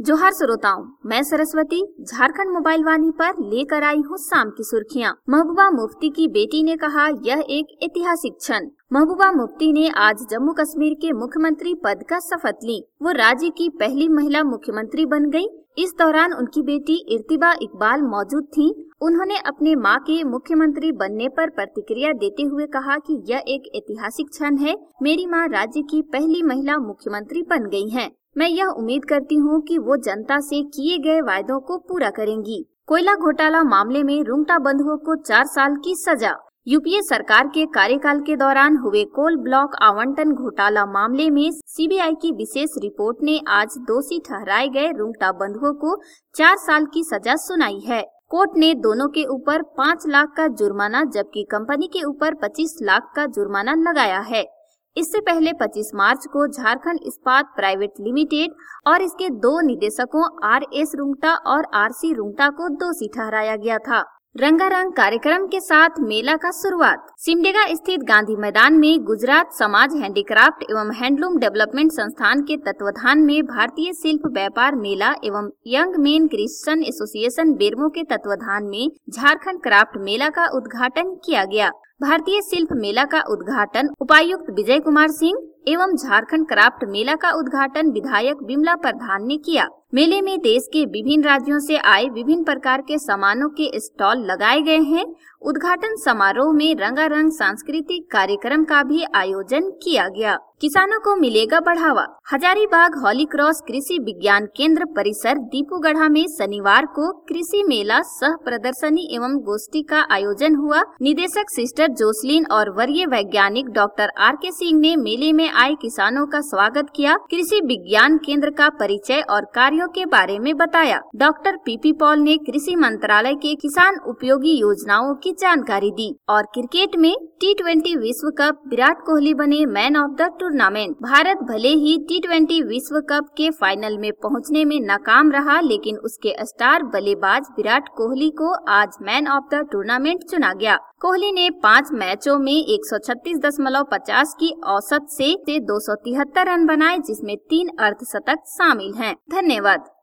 जोहार श्रोताओं, मैं सरस्वती झारखंड मोबाइल वाणी पर लेकर आई हूँ शाम की सुर्खियाँ। महबूबा मुफ्ती की बेटी ने कहा, यह एक ऐतिहासिक क्षण। महबूबा मुफ्ती ने आज जम्मू कश्मीर के मुख्यमंत्री पद का शपथ ली। वो राज्य की पहली महिला मुख्यमंत्री बन गयी। इस दौरान उनकी बेटी इर्तिबा इकबाल मौजूद थीं। उन्होंने अपने मां के मुख्यमंत्री बनने पर प्रतिक्रिया देते हुए कहा कि यह एक ऐतिहासिक क्षण है। मेरी मां राज्य की पहली महिला मुख्यमंत्री बन गई हैं। मैं यह उम्मीद करती हूं कि वो जनता से किए गए वायदों को पूरा करेंगी। कोयला घोटाला मामले में रुंगटा बंधुओं को 4 साल की सजा। यूपीए सरकार के कार्यकाल के दौरान हुए कोल ब्लॉक आवंटन घोटाला मामले में सीबीआई की विशेष रिपोर्ट ने आज दोषी ठहराए गए रुंगटा बंधुओं को 4 साल की सजा सुनाई है। कोर्ट ने दोनों के ऊपर 5 लाख का जुर्माना जबकि कंपनी के ऊपर 25 लाख का जुर्माना लगाया है। इससे पहले 25 मार्च को झारखंड इस्पात प्राइवेट लिमिटेड और इसके 2 निदेशकों आर.एस. रुंगटा और आर.सी. रुंगटा को दोषी ठहराया गया था। रंगारंग कार्यक्रम के साथ मेला का शुरुआत। सिमडेगा स्थित गांधी मैदान में गुजरात समाज हैंडीक्राफ्ट एवं हैंडलूम डेवलपमेंट संस्थान के तत्वाधान में भारतीय शिल्प व्यापार मेला एवं young men Christian association Bermo के तत्वाधान में झारखंड क्राफ्ट मेला का उद्घाटन किया गया। भारतीय शिल्प मेला का उद्घाटन उपायुक्त विजय कुमार सिंह एवं झारखंड क्राफ्ट मेला का उद्घाटन विधायक विमला प्रधान ने किया। मेले में देश के विभिन्न राज्यों से आए विभिन्न प्रकार के सामानों के स्टॉल लगाए गए हैं। उद्घाटन समारोह में रंगारंग सांस्कृतिक कार्यक्रम का भी आयोजन किया गया। किसानों को मिलेगा बढ़ावा। हजारीबाग हॉली क्रॉस कृषि विज्ञान केंद्र परिसर दीपूगढ़ा में शनिवार को कृषि मेला सह प्रदर्शनी एवं गोष्ठी का आयोजन हुआ। निदेशक सिस्टर जोसलिन और वरीय वैज्ञानिक डॉक्टर आर.के. सिंह ने मेले में आए किसानों का स्वागत किया। कृषि विज्ञान केंद्र का परिचय और कार्यों के बारे में बताया। Doctor PP. पॉल ने कृषि मंत्रालय के किसान उपयोगी योजनाओं की जानकारी दी। और क्रिकेट में T20 विश्व कप विराट कोहली बने man of the tournament. Bharat भले ही T20 विश्व कप के फाइनल में पहुंचने में नाकाम रहा, लेकिन उसके स्टार बल्लेबाज विराट कोहली को आज मैन ऑफ द टूर्नामेंट चुना गया। कोहली ने 5 मैचों में 136.50 की औसत से 273 रन बनाए, जिसमें 3 अर्धशतक शामिल हैं। धन्यवाद।